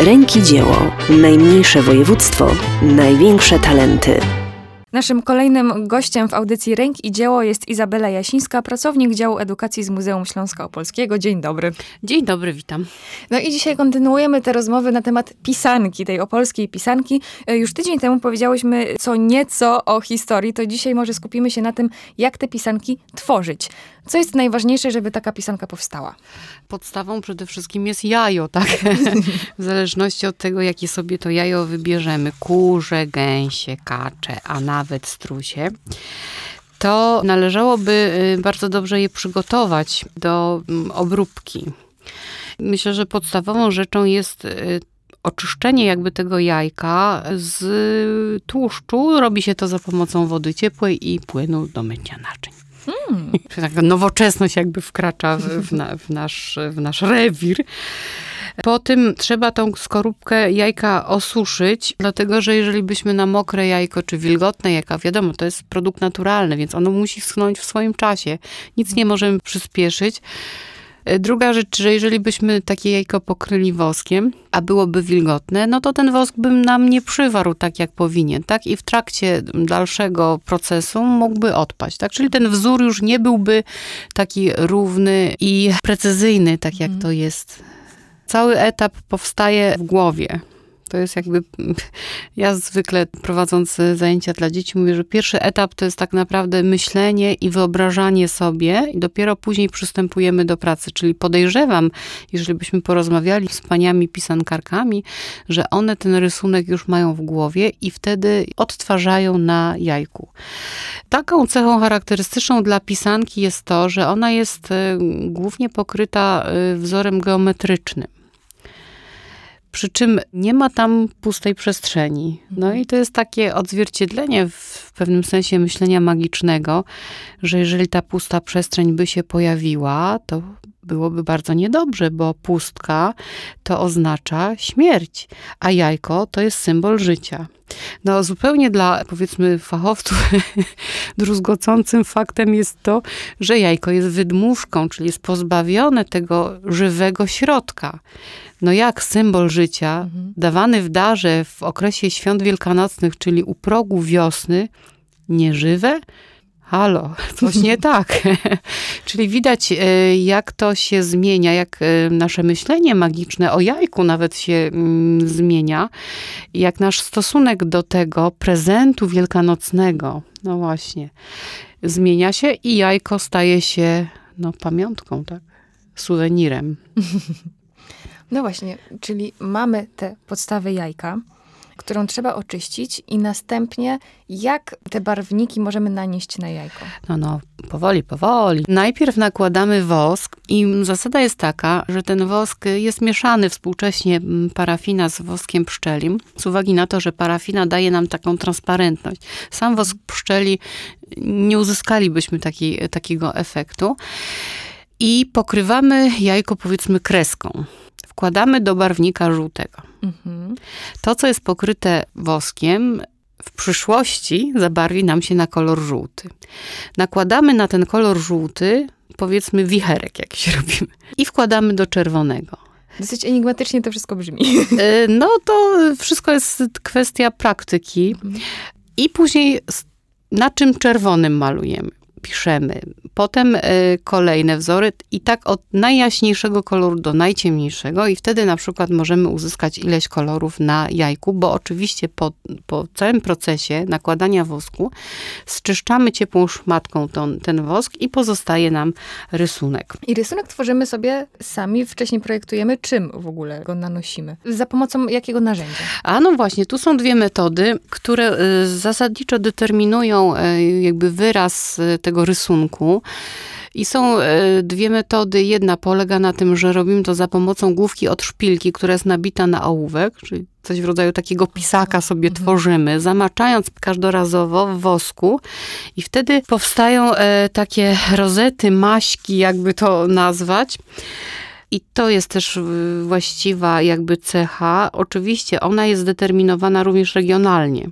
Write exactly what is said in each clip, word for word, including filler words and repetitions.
Ręki Dzieło. Najmniejsze województwo, największe talenty. Naszym kolejnym gościem w audycji Ręki Dzieło jest Izabela Jasińska, pracownik działu edukacji z Muzeum Śląska Opolskiego. Dzień dobry. Dzień dobry, witam. No i dzisiaj kontynuujemy te rozmowy na temat pisanki, tej opolskiej pisanki. Już tydzień temu powiedziałyśmy co nieco o historii, to dzisiaj może skupimy się na tym, jak te pisanki tworzyć. Co jest najważniejsze, żeby taka pisanka powstała? Podstawą przede wszystkim jest jajo, tak? W zależności od tego, jakie sobie to jajo wybierzemy, kurze, gęsie, kacze, a nawet strusie, to należałoby bardzo dobrze je przygotować do obróbki. Myślę, że podstawową rzeczą jest oczyszczenie jakby tego jajka z tłuszczu. Robi się to za pomocą wody ciepłej i płynu do mycia naczyń. Hmm. Taka nowoczesność jakby wkracza w, w, na, w, nasz, w nasz rewir. Po tym trzeba tą skorupkę jajka osuszyć, dlatego że jeżeli byśmy na mokre jajko, czy wilgotne jajka, wiadomo, to jest produkt naturalny, więc ono musi schłonąć w swoim czasie. Nic nie możemy przyspieszyć. Druga rzecz, że jeżeli byśmy takie jajko pokryli woskiem, a byłoby wilgotne, no to ten wosk by nam nie przywarł tak, jak powinien, tak? I w trakcie dalszego procesu mógłby odpaść, tak? Czyli ten wzór już nie byłby taki równy i precyzyjny, tak jak to jest. Cały etap powstaje w głowie. To jest jakby, ja zwykle prowadząc zajęcia dla dzieci mówię, że pierwszy etap to jest tak naprawdę myślenie i wyobrażanie sobie i dopiero później przystępujemy do pracy. Czyli podejrzewam, jeżeli byśmy porozmawiali z paniami pisankarkami, że one ten rysunek już mają w głowie i wtedy odtwarzają na jajku. Taką cechą charakterystyczną dla pisanki jest to, że ona jest głównie pokryta wzorem geometrycznym. Przy czym nie ma tam pustej przestrzeni. No i to jest takie odzwierciedlenie w pewnym sensie myślenia magicznego, że jeżeli ta pusta przestrzeń by się pojawiła, to byłoby bardzo niedobrze, bo pustka to oznacza śmierć, a jajko to jest symbol życia. No zupełnie dla, powiedzmy, fachowców druzgocącym faktem jest to, że jajko jest wydmuszką, czyli jest pozbawione tego żywego środka. No jak symbol życia, mhm. dawany w darze w okresie świąt wielkanocnych, czyli u progu wiosny, nieżywe? Halo, coś nie tak. Czyli widać, jak to się zmienia, jak nasze myślenie magiczne o jajku nawet się zmienia, jak nasz stosunek do tego prezentu wielkanocnego, no właśnie, zmienia się i jajko staje się, no, pamiątką, tak, suwenirem. No właśnie, czyli mamy tę podstawę jajka, którą trzeba oczyścić i następnie jak te barwniki możemy nanieść na jajko? No, no, powoli, powoli. Najpierw nakładamy wosk i zasada jest taka, że ten wosk jest mieszany współcześnie parafina z woskiem pszczelim, z uwagi na to, że parafina daje nam taką transparentność. Sam wosk pszczeli nie uzyskalibyśmy taki, takiego efektu. I pokrywamy jajko, powiedzmy, kreską. Wkładamy do barwnika żółtego. Mhm. To, co jest pokryte woskiem, w przyszłości zabarwi nam się na kolor żółty. Nakładamy na ten kolor żółty, powiedzmy, wicherek jakiś robimy. I wkładamy do czerwonego. Dosyć enigmatycznie to wszystko brzmi. No to wszystko jest kwestia praktyki. Mhm. I później na czym czerwonym malujemy? Piszemy. Potem y, kolejne wzory i tak od najjaśniejszego koloru do najciemniejszego i wtedy na przykład możemy uzyskać ileś kolorów na jajku, bo oczywiście po, po całym procesie nakładania wosku zczyszczamy ciepłą szmatką ton, ten wosk i pozostaje nam rysunek. I rysunek tworzymy sobie sami, wcześniej projektujemy, czym w ogóle go nanosimy? Za pomocą jakiego narzędzia? A no właśnie, tu są dwie metody, które y, zasadniczo determinują y, jakby wyraz y, tego rysunku. I są dwie metody. Jedna polega na tym, że robimy to za pomocą główki od szpilki, która jest nabita na ołówek, czyli coś w rodzaju takiego pisaka sobie mhm. tworzymy, zamaczając każdorazowo w wosku i wtedy powstają takie rozety, maśki, jakby to nazwać. I to jest też właściwa jakby cecha. Oczywiście ona jest zdeterminowana również regionalnie.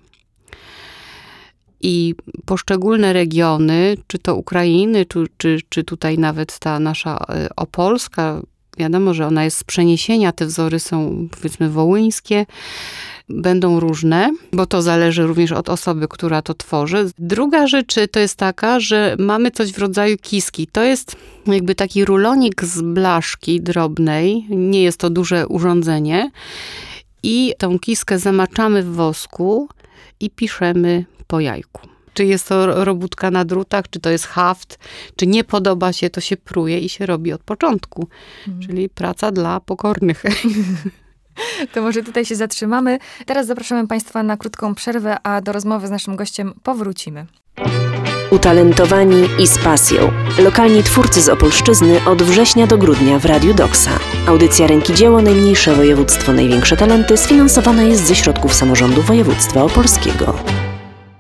I poszczególne regiony, czy to Ukrainy, czy, czy, czy tutaj nawet ta nasza Opolska, Wiadomo, że ona jest z przeniesienia, te wzory są powiedzmy wołyńskie, będą różne, bo to zależy również od osoby, która to tworzy. Druga rzecz to jest taka, że mamy coś w rodzaju kiski. To jest jakby taki rulonik z blaszki drobnej, nie jest to duże urządzenie i tą kiskę zamaczamy w wosku i piszemy po jajku. Czy jest to robótka na drutach, czy to jest haft, czy nie podoba się, to się pruje i się robi od początku. Mhm. Czyli praca dla pokornych. To może tutaj się zatrzymamy. Teraz zapraszamy Państwa na krótką przerwę, a do rozmowy z naszym gościem powrócimy. Utalentowani i z pasją. Lokalni twórcy z Opolszczyzny od września do grudnia w Radiu Doksa. Audycja Ręki Dzieło Najmniejsze Województwo Największe Talenty sfinansowana jest ze środków samorządu województwa opolskiego.